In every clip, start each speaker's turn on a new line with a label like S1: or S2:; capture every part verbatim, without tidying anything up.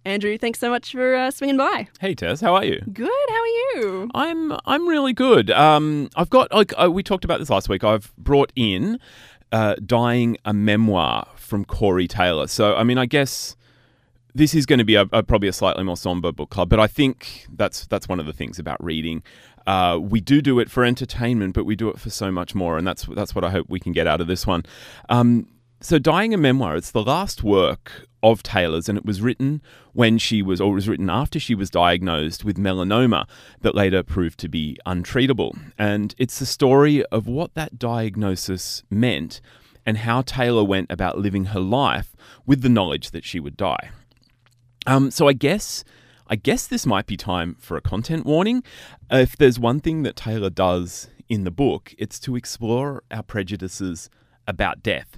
S1: Andrew, thanks so much for uh, swinging by.
S2: Hey Tess, how are you?
S1: Good. How are you?
S2: I'm I'm really good. Um, I've got like uh, we talked about this last week. I've brought in uh, Dying, a Memoir from Corey Taylor. So I mean, I guess this is going to be a, a, probably a slightly more somber book club, but I think that's that's one of the things about reading. Uh, we do do it for entertainment, but we do it for so much more, and that's that's what I hope we can get out of this one. Um, so, Dying, a Memoir, it's the last work of Taylor's, and it was written when she was, or it was written after she was diagnosed with melanoma that later proved to be untreatable. And it's the story of what that diagnosis meant and how Taylor went about living her life with the knowledge that she would die. Um, so I guess I guess this might be time for a content warning. Uh, if there's one thing that Taylor does in the book, it's to explore our prejudices about death.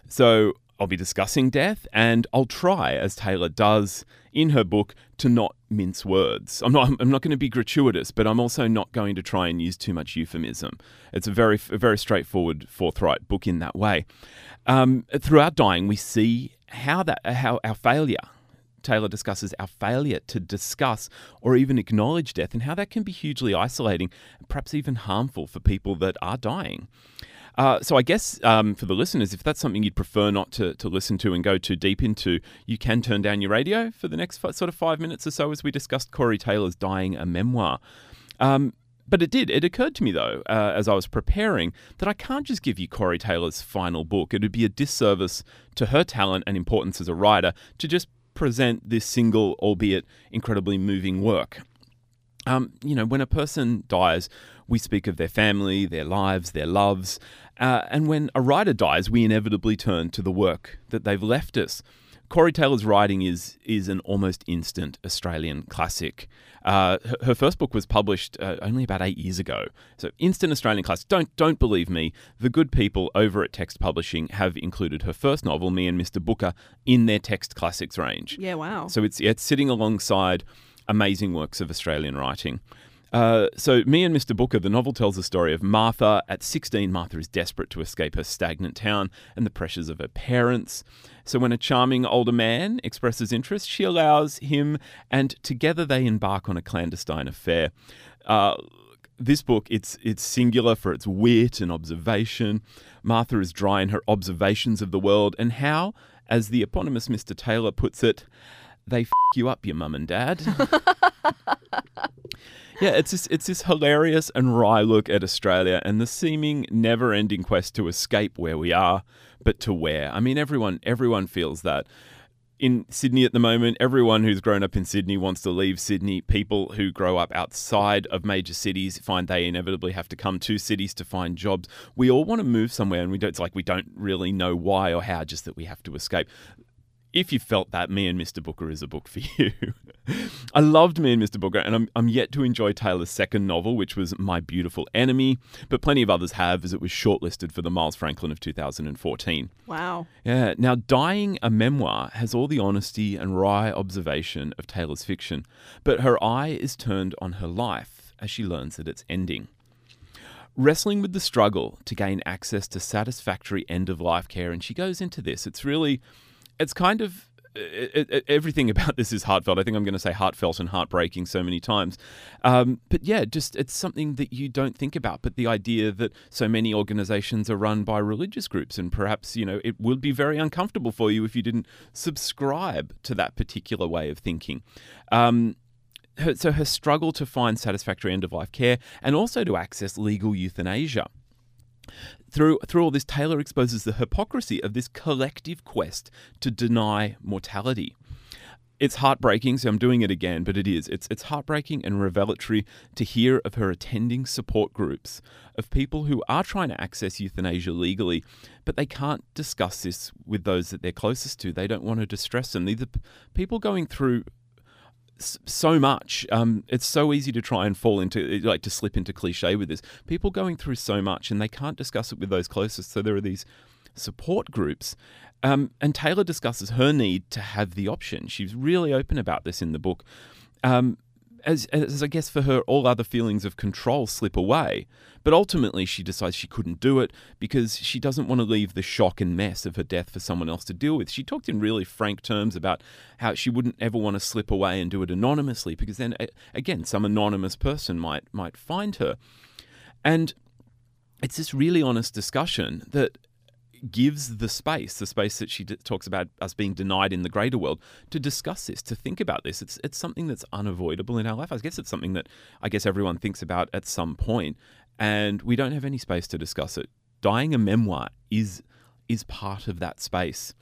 S2: So I'll be discussing death, and I'll try, as Taylor does in her book, to not mince words. I'm not I'm not going to be gratuitous, but I'm also not going to try and use too much euphemism. It's a very a very straightforward, forthright book in that way. Um, throughout Dying, we see how that how our failure. Taylor discusses our failure to discuss or even acknowledge death and how that can be hugely isolating, perhaps even harmful for people that are dying. Uh, so I guess um, for the listeners, if that's something you'd prefer not to, to listen to and go too deep into, you can turn down your radio for the next f- sort of five minutes or so as we discussed Corey Taylor's Dying, a Memoir. Um, but it did. It occurred to me, though, uh, as I was preparing, that I can't just give you Corey Taylor's final book. It would be a disservice to her talent and importance as a writer to just present this single, albeit incredibly moving work. Um, you know, when a person dies, we speak of their family, their lives, their loves. Uh, and when a writer dies, we inevitably turn to the work that they've left us. Corey Taylor's writing is is an almost instant Australian classic. Uh, her, her first book was published uh, only about eight years ago. So instant Australian classic. Don't don't believe me. The good people over at Text Publishing have included her first novel, Me and Mister Booker, in their Text Classics range.
S1: Yeah, wow.
S2: So it's it's sitting alongside amazing works of Australian writing. Uh, so Me and Mister Booker, the novel tells the story of Martha. At sixteen, Martha is desperate to escape her stagnant town and the pressures of her parents. So when a charming older man expresses interest, she allows him, and together they embark on a clandestine affair. Uh, this book, it's it's singular for its wit and observation. Martha is dry in her observations of the world and how, as the eponymous Mister Taylor puts it, they f*** you up, your mum and dad. Yeah, it's this, it's this hilarious and wry look at Australia and the seeming never-ending quest to escape where we are, but to where. I mean, everyone everyone feels that. In Sydney at the moment, everyone who's grown up in Sydney wants to leave Sydney. People who grow up outside of major cities find they inevitably have to come to cities to find jobs. We all want to move somewhere, and we don't. It's like we don't really know why or how, just that we have to escape. If you felt that, Me and Mister Booker is a book for you. I loved Me and Mister Booker, and I'm I'm yet to enjoy Taylor's second novel, which was My Beautiful Enemy, but plenty of others have, as it was shortlisted for the Miles Franklin of two thousand fourteen.
S1: Wow.
S2: Yeah. Now, Dying, a Memoir has all the honesty and wry observation of Taylor's fiction, but her eye is turned on her life as she learns that it's ending. Wrestling with the struggle to gain access to satisfactory end-of-life care, and she goes into this. It's really... It's kind of, it, it, everything about this is heartfelt. I think I'm going to say heartfelt and heartbreaking so many times. Um, but yeah, just it's something that you don't think about. But the idea that so many organizations are run by religious groups, and perhaps, you know, it would be very uncomfortable for you if you didn't subscribe to that particular way of thinking. Um, her, so her struggle to find satisfactory end-of-life care and also to access legal euthanasia. Through through all this, Taylor exposes the hypocrisy of this collective quest to deny mortality. It's heartbreaking, so I'm doing it again, but it is. It's it's heartbreaking and revelatory to hear of her attending support groups of people who are trying to access euthanasia legally, but they can't discuss this with those that they're closest to. They don't want to distress them. These are p- people going through so much. Um, it's so easy to try and fall into, like, to slip into cliche with this. People going through so much and they can't discuss it with those closest. So there are these support groups. Um, and Taylor discusses her need to have the option. She's really open about this in the book. Um, as, as I guess for her, all other feelings of control slip away. But ultimately, she decides she couldn't do it because she doesn't want to leave the shock and mess of her death for someone else to deal with. She talked in really frank terms about how she wouldn't ever want to slip away and do it anonymously because then, again, some anonymous person might might find her. And it's this really honest discussion that gives the space, the space that she d- talks about us being denied in the greater world, to discuss this, to think about this. It's it's something that's unavoidable in our life. I guess it's something that I guess everyone thinks about at some point, and we don't have any space to discuss it. Dying a memoir is is part of that space.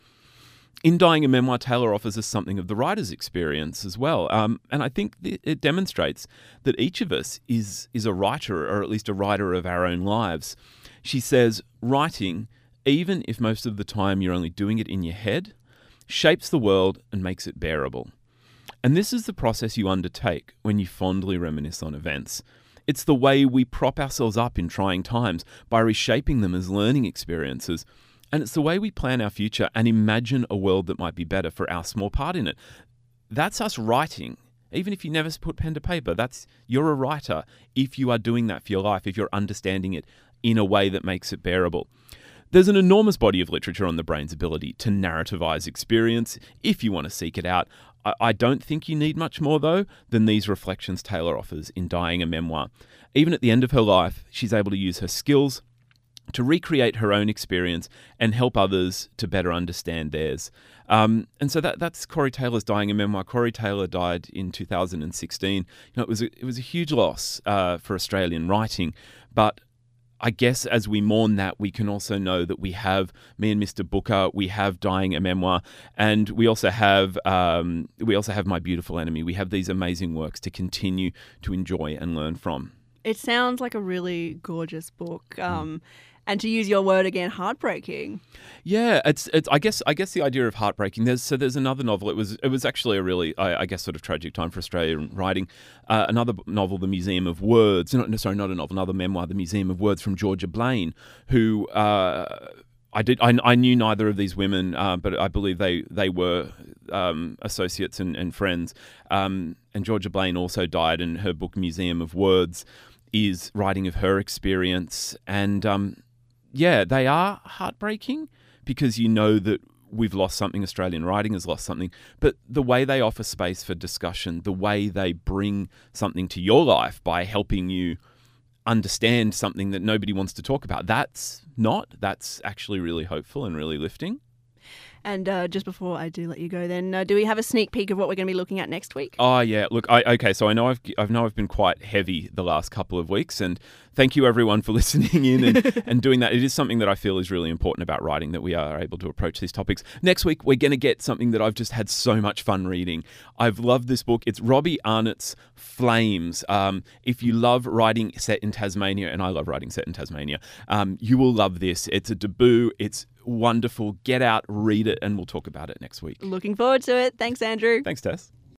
S2: In Dying a Memoir, Taylor offers us something of the writer's experience as well. Um, and I think th- it demonstrates that each of us is is a writer, or at least a writer of our own lives. She says, writing, even if most of the time you're only doing it in your head, shapes the world and makes it bearable. And this is the process you undertake when you fondly reminisce on events. It's the way we prop ourselves up in trying times by reshaping them as learning experiences. And it's the way we plan our future and imagine a world that might be better for our small part in it. That's us writing. Even if you never put pen to paper, that's you're a writer if you are doing that for your life, if you're understanding it in a way that makes it bearable. There's an enormous body of literature on the brain's ability to narrativize experience if you want to seek it out. I, I don't think you need much more, though, than these reflections Taylor offers in Dying a Memoir. Even at the end of her life, she's able to use her skills to recreate her own experience and help others to better understand theirs. Um, and so that that's Corey Taylor's Dying a Memoir. Corey Taylor died in two thousand sixteen. You know, it was a, it was a huge loss uh, for Australian writing, but I guess as we mourn that, we can also know that we have Me and Mister Booker, we have Dying a Memoir, and we also have um, we also have My Beautiful Enemy. We have these amazing works to continue to enjoy and learn from.
S1: It sounds like a really gorgeous book. Um, mm. And to use your word again, heartbreaking.
S2: Yeah, it's it's. I guess I guess the idea of heartbreaking. There's so there's another novel. It was it was actually a really I, I guess sort of tragic time for Australian writing. Uh, another novel, The Museum of Words. No, no, sorry, not a novel. Another memoir, The Museum of Words, from Georgia Blaine, who uh, I did. I, I knew neither of these women, uh, but I believe they they were um, associates and, and friends. Um, and Georgia Blaine also died, and her book Museum of Words is writing of her experience and. Um, Yeah, they are heartbreaking because you know that we've lost something, Australian writing has lost something, but the way they offer space for discussion, the way they bring something to your life by helping you understand something that nobody wants to talk about, that's not, that's actually really hopeful and really lifting.
S1: And uh, just before I do let you go then, uh, do we have a sneak peek of what we're going to be looking at next week?
S2: Oh, yeah. Look, I, okay, so I know I've, I know I've been quite heavy the last couple of weeks, and thank you everyone for listening in and, and doing that. It is something that I feel is really important about writing, that we are able to approach these topics. Next week, we're going to get something that I've just had so much fun reading. I've loved this book. It's Robbie Arnott's Flames. Um, if you love writing set in Tasmania, and I love writing set in Tasmania, um, you will love this. It's a debut. It's wonderful. Get out, read it, and we'll talk about it next week.
S1: Looking forward to it. Thanks, Andrew.
S2: Thanks, Tess.